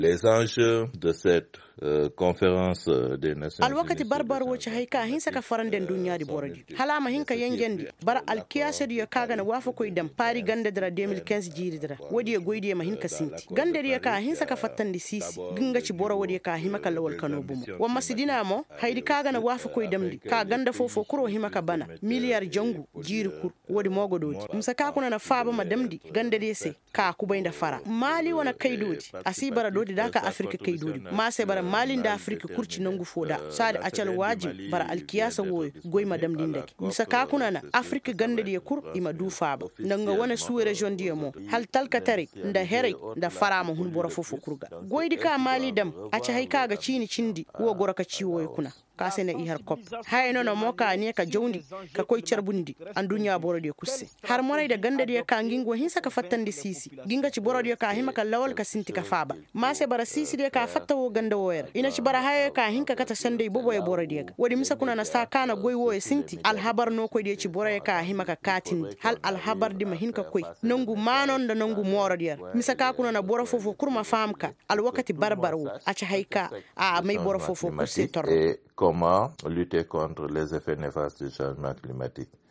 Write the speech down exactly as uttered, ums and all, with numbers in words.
Les enjeux de cette euh, conférence des Nations Unies. Alwakati barbar wace haika hin saka faranden duniya di boradi. Halama hinka yangendi bar alkiyasa di kaga na wafa koy dam pari ganda dara deux mille quinze jiri dara. Wadi goydi ma hinka sinti. Ganda di ka hin saka fatan di sisi. Ginga ci boro wadi ka himaka lawal kano bumo. Wa masidina mo haydi kaga na wafa koy dam di. Ka ganda fofo kuro himaka bana. Miliyar jangu jiri kur wadi mogo dodi. Musaka kuna na faba ma damdi ganda di se ka kubainda fara. Mali wana kai dodi. Asibara dodi daka Afrika kai dodi. Ma se bara malin da Afrika kurci nangu foda sadi acal wajib bara alkiyasa woy goy madam dindaki misaka kuna na Afrika ganda di kur ima du faba nanga wana suwe region di mo hal talka tare nda here nda farama hun bora fofo kurga goy di ka mali dam aca hay kaga cini cindi wo gora ka ciwo kuna kasene i har kop hay nono moka ne ka jawndi ka koy cerbundi an dunya boro de kusse har moray da ganda de ka ngingo hin saka fattande sisi ginga ci boro de ka himaka lawal ka sinti ka faba ma se bara sisi de ka fatta wo ganda woyer ina ci bara hay ka hinka kata sande bobo e boro de wodi misa kuna na sa kana goy wo e sinti al habar no koy de ci boro ka himaka katin hal al habar di ma hinka koy nangu manon da nangu moro de misa ka kuna na boro fofo kurma famka al wakati barbaru aca hayka a may boro fofo kusse tor. Comment lutter contre les effets néfastes du changement climatique.